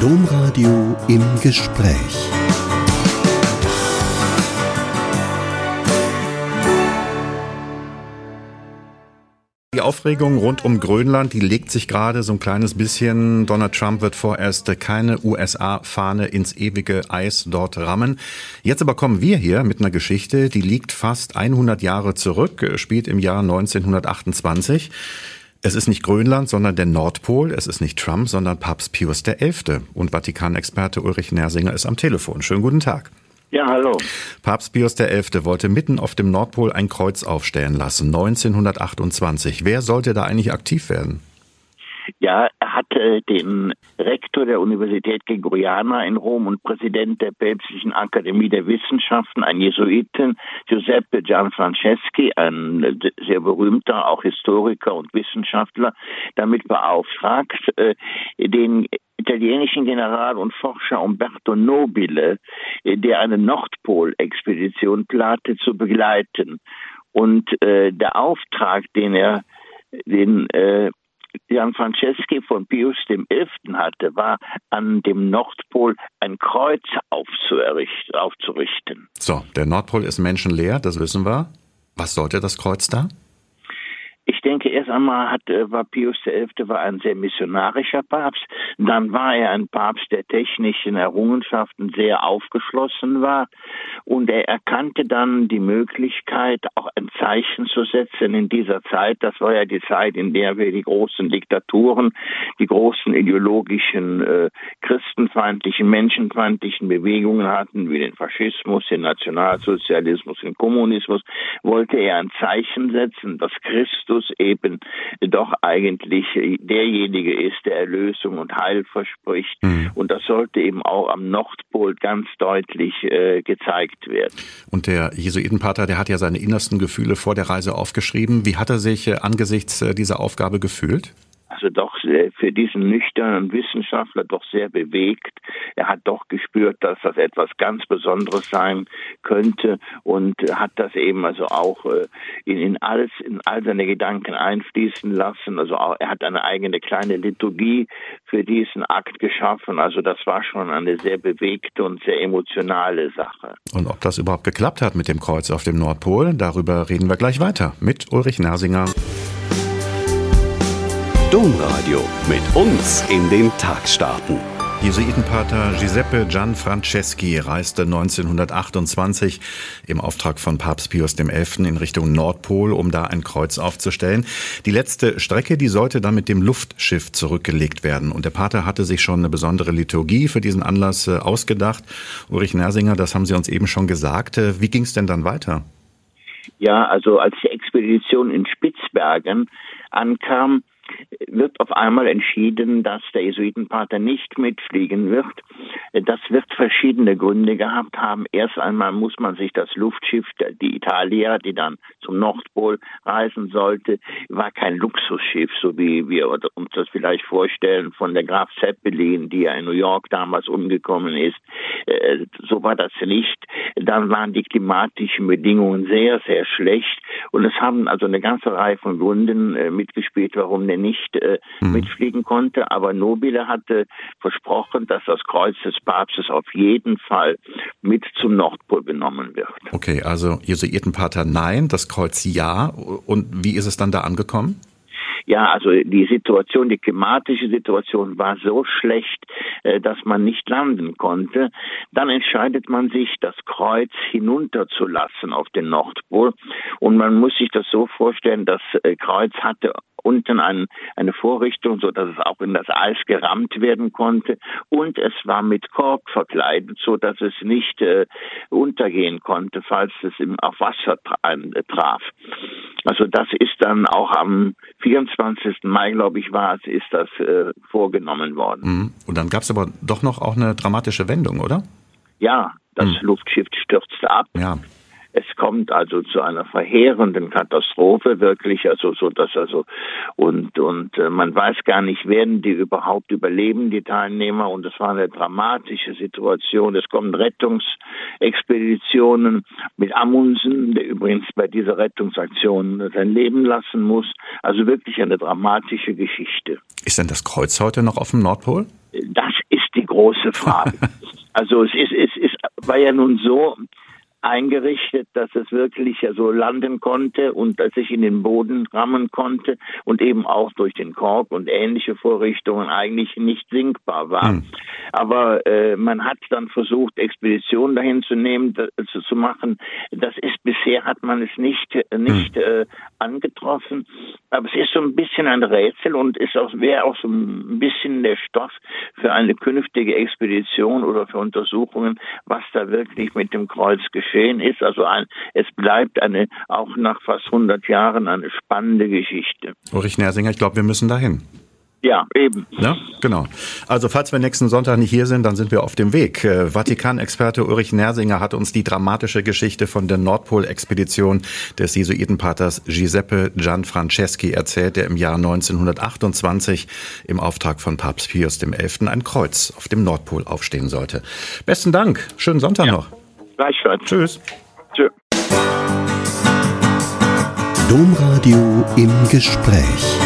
Domradio im Gespräch. Die Aufregung rund um Grönland, die legt sich gerade so ein kleines bisschen. Donald Trump wird vorerst keine USA-Fahne ins ewige Eis dort rammen. Jetzt aber kommen wir hier mit einer Geschichte, die liegt fast 100 Jahre zurück, spielt im Jahr 1928. Es ist nicht Grönland, sondern der Nordpol. Es ist nicht Trump, sondern Papst Pius XI. Und Vatikanexperte Ulrich Nersinger ist am Telefon. Schönen guten Tag. Ja, hallo. Papst Pius XI. Wollte mitten auf dem Nordpol ein Kreuz aufstellen lassen, 1928. Wer sollte da eigentlich aktiv werden? Ja, er hatte den Rektor der Universität Gregoriana in Rom und Präsident der Päpstlichen Akademie der Wissenschaften, ein Jesuiten, Giuseppe Gianfranceschi, ein sehr berühmter, auch Historiker und Wissenschaftler, damit beauftragt, den italienischen General und Forscher Umberto Nobile, der eine Nordpol-Expedition plante, zu begleiten. Und der Auftrag, den Gianfranceschi von Pius XI. Hatte, war, an dem Nordpol ein Kreuz aufzurichten. So, der Nordpol ist menschenleer, das wissen wir. Was sollte das Kreuz da? Ich denke, erst einmal war Pius XI. War ein sehr missionarischer Papst. Dann war er ein Papst, der technischen Errungenschaften sehr aufgeschlossen war. Und er erkannte dann die Möglichkeit, auch ein Zeichen zu setzen in dieser Zeit. Das war ja die Zeit, in der wir die großen Diktaturen, die großen ideologischen, christenfeindlichen, menschenfeindlichen Bewegungen hatten, wie den Faschismus, den Nationalsozialismus, den Kommunismus. Wollte er ein Zeichen setzen, dass Christus eben doch eigentlich derjenige ist, der Erlösung und Heil verspricht. Und das sollte eben auch am Nordpol ganz deutlich gezeigt werden. Und der Jesuitenpater, der hat ja seine innersten Gefühle vor der Reise aufgeschrieben. Wie hat er sich angesichts dieser Aufgabe gefühlt? Also doch für diesen nüchternen Wissenschaftler doch sehr bewegt. Er hat doch gespürt, dass das etwas ganz Besonderes sein könnte und hat das eben also auch in all seine Gedanken einfließen lassen. Also auch, er hat eine eigene kleine Liturgie für diesen Akt geschaffen. Also das war schon eine sehr bewegte und sehr emotionale Sache. Und ob das überhaupt geklappt hat mit dem Kreuz auf dem Nordpol, darüber reden wir gleich weiter mit Ulrich Nersinger. Domradio, mit uns in den Tag starten. Jesuitenpater Giuseppe Gianfranceschi reiste 1928 im Auftrag von Papst Pius XI. In Richtung Nordpol, um da ein Kreuz aufzustellen. Die letzte Strecke, die sollte dann mit dem Luftschiff zurückgelegt werden. Und der Pater hatte sich schon eine besondere Liturgie für diesen Anlass ausgedacht. Ulrich Nersinger, das haben Sie uns eben schon gesagt. Wie ging es denn dann weiter? Ja, also als die Expedition in Spitzbergen ankam, wird auf einmal entschieden, dass der Jesuitenpater nicht mitfliegen wird. Das wird verschiedene Gründe gehabt haben. Erst einmal muss man sich das Luftschiff, die Italia, die dann zum Nordpol reisen sollte, war kein Luxusschiff, so wie wir uns das vielleicht vorstellen von der Graf Zeppelin, die ja in New York damals umgekommen ist. So war das nicht. Dann waren die klimatischen Bedingungen sehr, sehr schlecht. Und es haben also eine ganze Reihe von Gründen mitgespielt, warum der nicht mitfliegen konnte. Aber Nobile hatte versprochen, dass das Kreuz des Papstes auf jeden Fall mit zum Nordpol genommen wird. Okay, also Jesuitenpater nein, das Kreuz ja. Und wie ist es dann da angekommen? Ja, also die klimatische Situation war so schlecht, dass man nicht landen konnte. Dann entscheidet man sich, das Kreuz hinunterzulassen auf den Nordpol. Und man muss sich das so vorstellen, das Kreuz hatte unten eine Vorrichtung, so dass es auch in das Eis gerammt werden konnte. Und es war mit Kork verkleidet, so dass es nicht untergehen konnte, falls es auf Wasser traf. Also das ist dann auch am 24. Mai, glaube ich, ist das vorgenommen worden. Und dann gab es aber doch noch auch eine dramatische Wendung, oder? Ja, das Luftschiff stürzte ab. Ja. Es kommt also zu einer verheerenden Katastrophe, wirklich, also so dass und man weiß gar nicht, werden die überhaupt überleben, die Teilnehmer, und es war eine dramatische Situation. Es kommen Rettungsexpeditionen mit Amundsen, der übrigens bei dieser Rettungsaktion sein Leben lassen muss. Also wirklich eine dramatische Geschichte. Ist denn das Kreuz heute noch auf dem Nordpol? Das ist die große Frage. Also es war ja nun so eingerichtet, dass es wirklich ja so landen konnte und dass sich in den Boden rammen konnte und eben auch durch den Kork und ähnliche Vorrichtungen eigentlich nicht sinkbar war. Aber man hat dann versucht, Expeditionen dahin zu machen. Bisher hat man es nicht angetroffen. Aber es ist so ein bisschen ein Rätsel und wäre auch so ein bisschen der Stoff für eine künftige Expedition oder für Untersuchungen, was da wirklich mit dem Kreuz geschehen ist. Also es bleibt auch nach fast 100 Jahren eine spannende Geschichte. Ulrich Nersinger, ich glaube, wir müssen dahin. Ja, eben. Ja, genau. Also falls wir nächsten Sonntag nicht hier sind, dann sind wir auf dem Weg. Vatikan-Experte Ulrich Nersinger hat uns die dramatische Geschichte von der Nordpol-Expedition des Jesuitenpaters Giuseppe Gianfranceschi erzählt, der im Jahr 1928 im Auftrag von Papst Pius XI. Ein Kreuz auf dem Nordpol aufstehen sollte. Besten Dank. Schönen Sonntag noch. Gleichfalls. Tschüss. Tschö. Domradio im Gespräch.